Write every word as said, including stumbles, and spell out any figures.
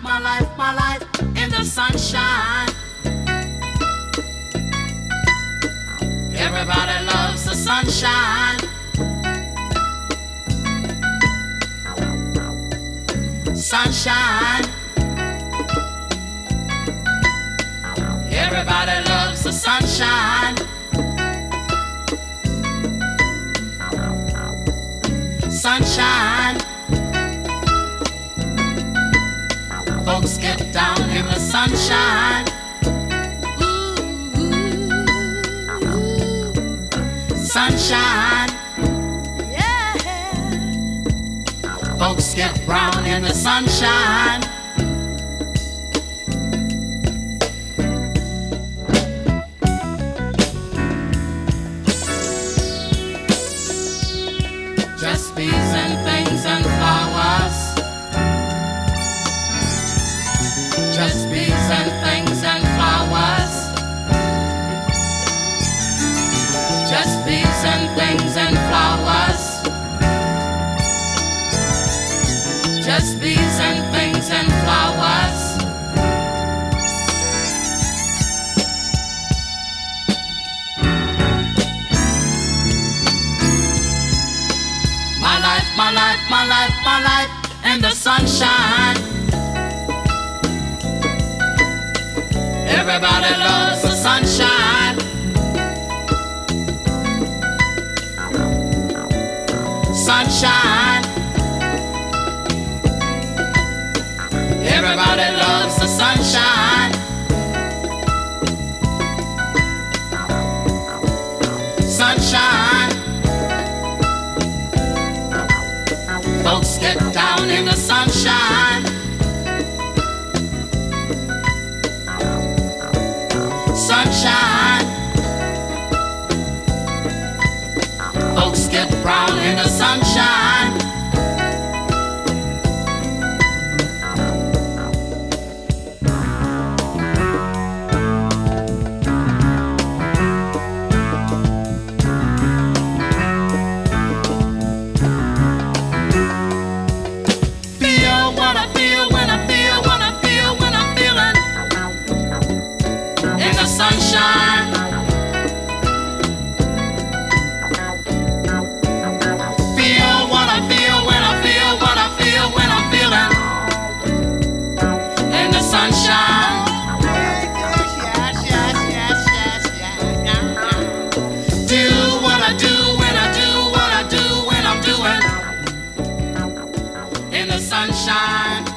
my life, my life in the sunshine. Everybody loves the sunshine. Sunshine. Everybody loves the sunshine. Sunshine. Folks get down in the sunshine. Sunshine. Yeah. Folks get brown in the sunshine. Just bees and things and flowers. Just bees and things and flowers. Just bees and things and flowers. Just bees and things and flowers. My life, my life, my life, my life in the sunshine. Everybody loves the sunshine. Sunshine. Everybody loves the sunshine. Sunshine. Folks get down in the sunshine. Sunshine. Folks get brown in the sunshine. Feel what I feel when I feel what I feel when I'm feeling in the sunshine. Sunshine. Yes, yes, yes, yes, yes, yes, yeah, yeah. Do what I do when I do what I do when I'm doing in the sunshine.